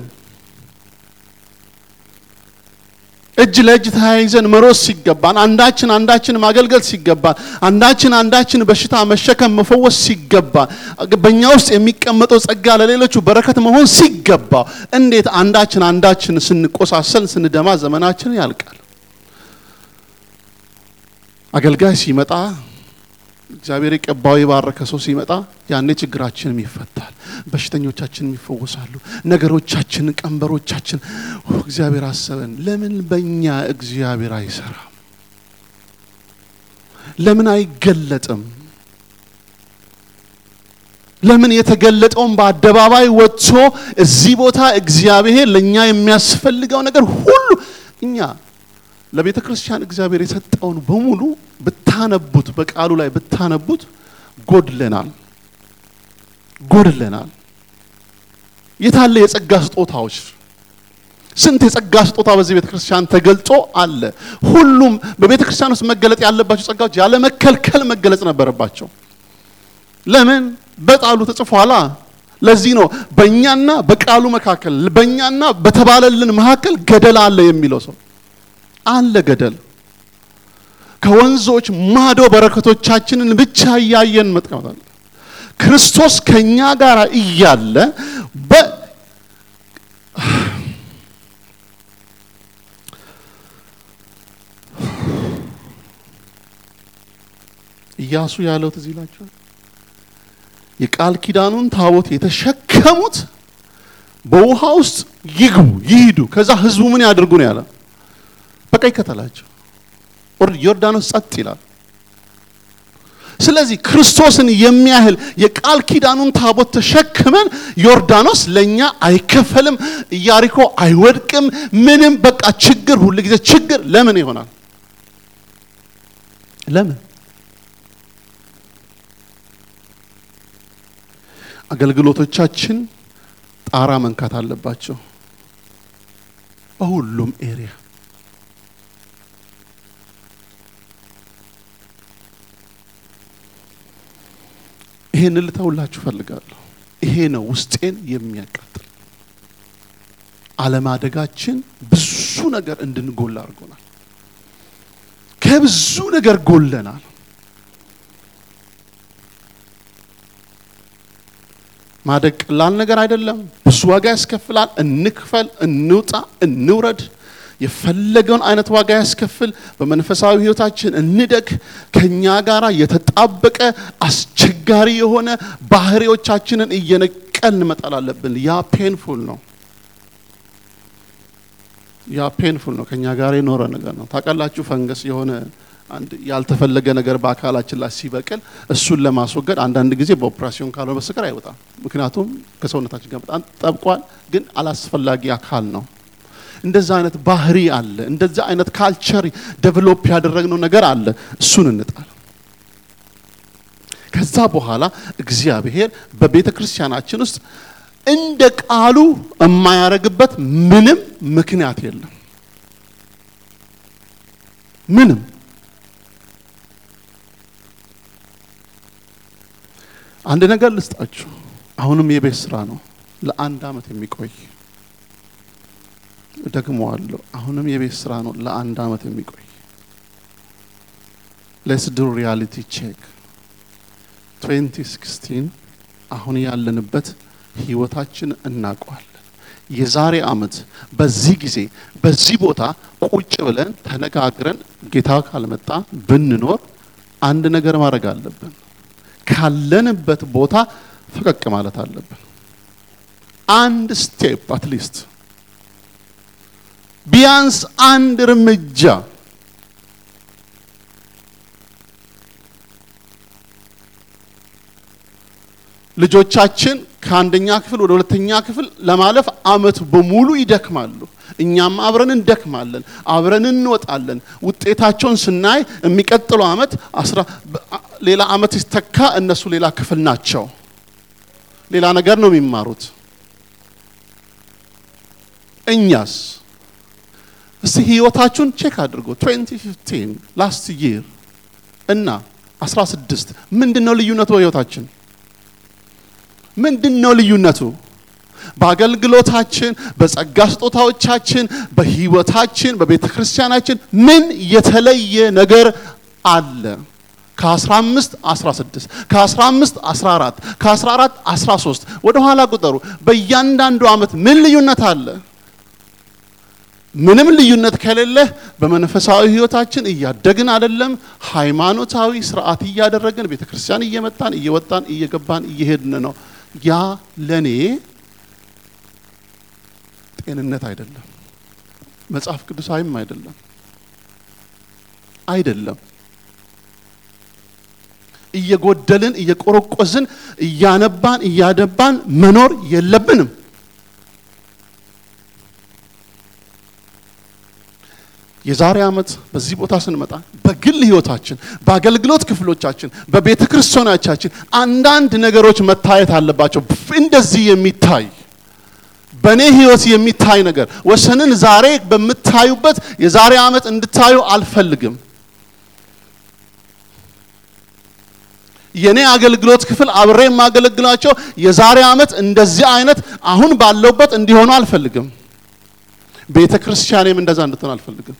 እጅ ለእጅ ተያይዘን መሮስ ሲገባን፣ አንዳችን ማገልገል ሲገባን፣ አንዳችን በሽታ መሸከም መፈወስ ሲገባን፣ በእኛ ውስጥ የሚቀመጠው ጸጋ ለሌሎቹ በረከት መሆን ሲገባ እንዴት አንዳችን ስንቆሳሰል ስንደማ ዘመናችን ያልቃል? አገልጋይ ሲመጣ እግዚአብሔር የቀባው የባረከ ሰው ሲመጣ ያኔ ችግራችንም ይፈታል፣ በሽተኞቻችንም ይፈወሳሉ፣ ነገሮቻችን ቀንበሮቻችን እግዚአብሔር አሰበን። ለምን በእኛ እግዚአብሔር አይሰራም? ለምን አይገለጥም? ለምን የተገለጠውን በአደባባይ ወጥቶ እዚህ ቦታ እግዚአብሔር ለኛ የሚያስፈልገው ነገር ሁሉ እኛ ለቤተ ክርስቲያን እግዚአብሔር የሰጠውን በሙሉ ብታነቡት በቃሉ ላይ ብታነቡት ጎድለናል። የታለ የጸጋ ስጦታዎች? ስንት የጸጋ ስጦታ በዚህ ቤተ ክርስቲያን ተገልጦ አለ። ሁሉም በቤተ ክርስቲያን ውስጥ መገለጥ ያለባቸው ጸጋዎች ያለ መከልከል መገለጽ ነበረባቸው። ለምን? በቃሉ ተጽፏላ። ለዚህ ነው በእኛና በቃሉ መካከል በእኛና በተባለልን መካከል ገደል አለ የሚለው ሰው አለ። ገደል ከወንዞች ማዶ በረከቶቻችንን ብቻ ያያየን መጥቃታል። ክርስቶስ ከኛ ጋር እያለ ኢያሱ ያለው ትዝ ይላችኋል። የቃል ኪዳኑን ታቦት የተሸከሙት በውሃ ውስጥ ይሄዱ፣ ከዛ ህዝቡ ምን ያድርጉ ነው ያለው? በቃ ይከተላቸው። ዮርዳኖስ ጸጥ ይላል። ስለዚህ ክርስቶስን የሚያህል የቃል ኪዳኑን ታቦት ተሸክመን ዮርዳኖስ ለኛ አይከፈልም፣ ኢያሪኮ አይወድቅም፣ ምንም በቃ ችግር ሁሉ ጊዜ ችግር ለምን ይሆናል? ለምን? አገልግሎቶቻችን ጣራ መንካት አለባቸው በሁሉም ኤሪያ። ይሄን ልተውላችሁ ፈልጋለሁ። ይሄ ነው ውስጤን የሚያቃጥል። አለማደጋችን ብዙ ነገር እንድንጎል አድርጎናል። ከብዙ ነገር ጎለናል። ማደግ ቀላል ነገር አይደለም። ብዙ ዋጋ ያስከፍላል። እንክፈል፣ እንውጣ፣ እንውረድ፣ የፈለገውን አይነት ዋጋ ያስከፍል። በመንፈሳዊ ህይወታችን እንደግ። ከኛ ጋራ የተጣበቀ አስቸጋሪ የሆነ ባህሪዎቻችንን እየነቀልን መጣል አለብን። ያ ፔንፉል ነው። ከኛ ጋር የኖረ ነገር ነው። ታውቃላችሁ ፈንገስ የሆነ አንድ ያልተፈለገ ነገር በአካላችን ላይ ሲበቅል እሱን ለማስወገድ አንዳንድ ጊዜ በኦፕሬሽን ካልሆነ በስተቀር አይወጣም። ምክንያቱም ከሰውነታችን ጋር በጣም ጠብቋል፣ ግን አላስፈላጊ አካል ነው። እንደዛ አይነት ባህሪ አለ። እንደዛ አይነት ካልቸር ዴቨሎፕ ያደረግነው ነገር አለ። እሱን እንጣል። ከዛ በኋላ እግዚአብሔር በቤተ ክርስቲያናችን ውስጥ እንደ ቃሉ የማያረግበት ምንም ምክንያት የለም። ምንም አንድ ነገር ልስጣችሁ። አሁንም የቤት ስራ ነው። ለአንድ አመት የሚቆይ ደግሞዋለሁ። አሁንም የቤት ስራ ነው። ለአንድ አመት የሚቆይ Let's do reality check 2016 አሁን ያለንበት ህይወታችን እናቋለን። የዛሬ አመት በዚህ ጊዜ በዚህ ቦታ ቁጭ ብለን ተነጋግረን ጌታ ካልመጣ ብንኖር አንድ ነገር ማድረግ አለብን። ካለንበት ቦታ ፈቀቅ ማለት አለብን። አንድ ስቴፕ አትሊስት ቢያንስ አንድ እርምጃ ልጆቻችን ከአንደኛ ክፍል ወደ ሁለተኛ ክፍል ለማለፍ አመት በሙሉ ይደክማሉ። እኛም አብረን እንደክማለን፣ አብረን እንወጣለን። ውጤታቸውን ስናይ የሚቀጥለው አመት ሌላ አመት ሲተካ እነሱ ሌላ ክፍል ናቸው። ሌላ ነገር ነው የሚማሩት። እኛስ እስቲ ህይወታችሁን ቼክ አድርጉ። 2015 last year እና 16 ምንድነው ልዩነቱ? በህይወታችን ምንድነው ልዩነቱ? በአገልግሎታችን፣ በጸጋ ስጦታዎቻችን፣ በህይወታችን፣ በቤተክርስቲያናችን ምን የተለየ ነገር አለ? ከ15 16 ከ15 14 ከ14 13 ወደ ኋላ ቁጠሩ። በእያንዳንዱ አመት ምን ልዩነት አለ? ምንም ልዩነት ከሌለ በመንፈሳዊ ህይወታችን እያደግን አይደለም። ሃይማኖታዊ ስርዓት እያደረግን ቤተክርስቲያን እየመጣን እየወጣን እየገባን እየሄድን ነው። ያ ለኔ ጤንነት አይደለም፣ መጽሐፍ ቅዱሳዊም አይደለም። እየጎደልን እየቆረቆዝን እያነባን እያደባን መኖር የለብንም። የዛሬ አመት በዚህ ቦታ ስንመጣ በግል ህይወታችን፣ በአገልግሎት ክፍሎቻችን፣ በቤተክርስቲያናችን አንዳንድ ነገሮች መታየት አለባቸው። እንደዚህ የሚታይ በኔ ህይወት የሚታይ ነገር ወሰንን ዛሬ በመታዩበት የዛሬ አመት እንድታዩ አልፈልግም። የኔ አገልግሎት ክፍል አብሬ ማገለግላቸው የዛሬ አመት እንደዚህ አይነት አሁን ባለውበት እንዲሆኑ አልፈልግም። ቤተክርስቲያኔም እንደዛ እንድትሆን አልፈልግም።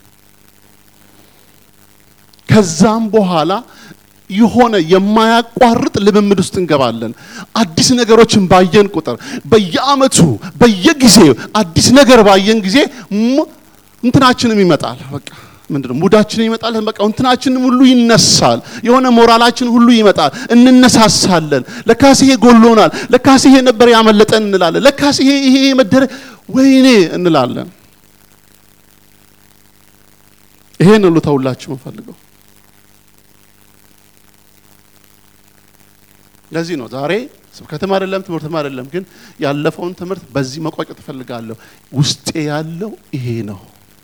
ከዛም በኋላ የሆነ የማያቋርጥ ልምምድ ውስጥ እንገባለን። አዲስ ነገሮችን ባየን ቁጥር በየአመቱ በየጊዜው አዲስ ነገር ባየን ጊዜ እንትናችንም ይመጣል። በቃ ምንድነው ሙዳችን ይመጣል። በቃ እንትናችንም ሁሉ ይነሳል። የሆነ ሞራላችን ሁሉ ይመጣል። እንነሳሳለን። ለካስ ይሄ ጎሎናል፣ ለካስ ይሄ ነበር ያመለጠን እንላለን። ለካስ ይሄ መደረ ወይኔ እንላለን። ይሄን ሁሉ ተውላችሁ እንፈልገው። ለዚህ ነው ዛሬ ስብከትም አይደለም ትምህርትም አይደለም፣ ግን ያለፈውን ትምህርት በዚህ መቋጨት እፈልጋለሁ። ውስጤ ያለው ይሄ ነው።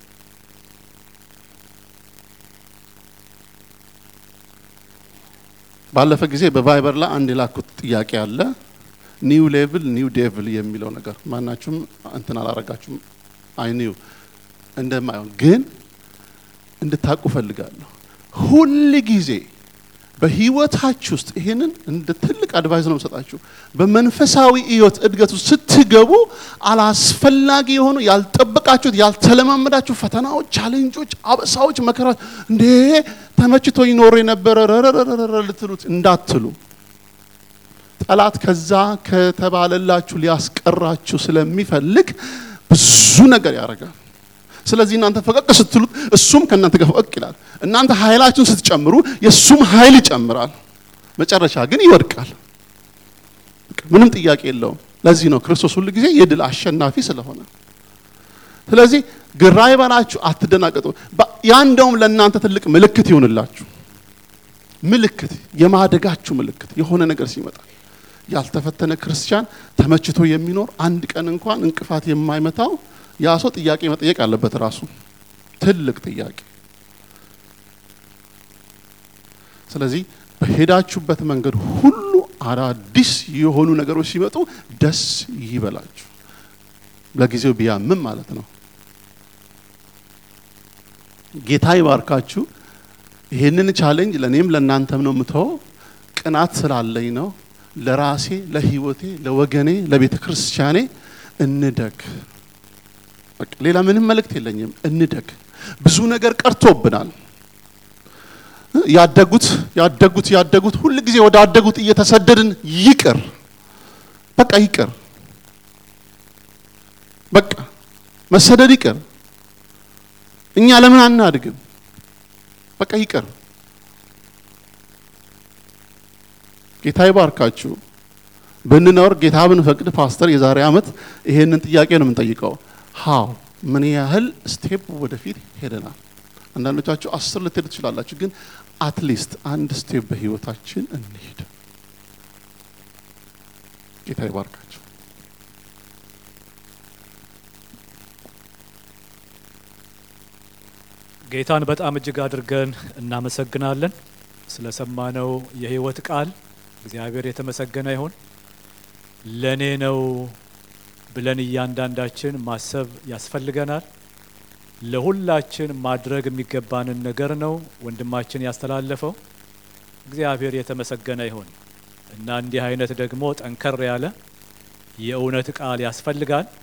ባለፈ ጊዜ በቫይበር ላይ አንድ ላኩት ጥያቄ አለ። ኒው ሌቭል ኒው ዴቪል የሚለው ነገር ማናችሁም እንትን አላረጋችሁም። አይ ኒው እንደማይሆን ግን እንድታቁ ፈልጋለሁ። ሁሉ ጊዜ በህይወታችሁ ውስጥ ይሄንን እንደ ትልቅ አድቫይስ ነው የምሰጣችሁ። በመንፈሳዊ ህይወት እድገት ውስጥ ስትገቡ አላስፈላጊ የሆኑ ያልጠበቃችሁት ያልተለማመዳችሁ ፈተናዎች፣ ቻሌንጆች፣ አበሳዎች፣ መከራዎች እንዴ ተመችቶ ይኖር የነበረ ልትሉት እንዳትሉ። ጠላት ከዛ ከተባለላችሁ ሊያስቀራችሁ ስለሚፈልግ ብዙ ነገር ያደርጋል። ስለዚህ እናንተ ፈቀቅ ስትሉት እሱም ከእናንተ ጋር ፈቀቅ ይላል። እናንተ ኃይላችሁን ስትጨምሩ የሱም ኃይል ይጨምራል። መጨረሻ ግን ይወድቃል። ምንም ጥያቄ የለውም። ለዚህ ነው ክርስቶስ ሁሉ ጊዜ የድል አሸናፊ ስለሆነ። ስለዚህ ግራ ይበላችሁ፣ አትደናቀጡ። ያ እንደውም ለእናንተ ትልቅ ምልክት ይሆንላችሁ። ምልክት፣ የማደጋችሁ ምልክት። የሆነ ነገር ሲመጣ ያልተፈተነ ክርስቲያን ተመችቶ የሚኖር አንድ ቀን እንኳን እንቅፋት የማይመታው ያ ሰው ጥያቄ መጠየቅ አለበት ራሱ፣ ትልቅ ጥያቄ። ስለዚህ በሄዳችሁበት መንገድ ሁሉ አዳዲስ የሆኑ ነገሮች ሲመጡ ደስ ይበላችሁ። ለጊዜው ቢያምም ማለት ነው። ጌታ ይባርካችሁ። ይሄንን ቻሌንጅ ለኔም ለናንተም ነው የምተው። ቅናት ስላለኝ ነው። ለራሴ፣ ለህይወቴ፣ ለወገኔ፣ ለቤተክርስቲያኔ እንደግ። በቃ ሌላ ምንም መልእክት የለኝም። እንደግ። ብዙ ነገር ቀርቶብናል። ያደጉት ሁሉ ጊዜ ወደ አደጉት እየተሰደድን ይቅር። በቃ ይቅር። በቃ መሰደድ ይቅር። እኛ ለምን አናድግም? በቃ ይቅር። ጌታ ይባርካችሁ። ብንኖር ጌታ ብንፈቅድ ፓስተር የዛሬ አመት ይሄንን ጥያቄ ነው የምንጠይቀው። ሃው ምን ያህል ስቴፕ ወደፊት ሄደናል? አንዳንዶቻችሁ 10 ልትሄዱ ትችላላችሁ፣ ግን አትሊስት አንድ ስቴፕ በህይወታችን እንሂድ። ጌታ ይባርካችሁ። ጌታን በጣም እጅግ አድርገን እናመሰግናለን ስለሰማነው የህይወት ቃል። እግዚአብሔር የተመሰገነ ይሁን። ለኔ ነው ብለን እያንዳንዳችን ማሰብ ያስፈልገናል። ለሁላችን ማድረግ የሚገባንን ነገር ነው ወንድማችን ያስተላለፈው። እግዚአብሔር የተመሰገነ ይሁን እና እንዲህ አይነት ደግሞ ጠንከር ያለ የእውነት ቃል ያስፈልጋል።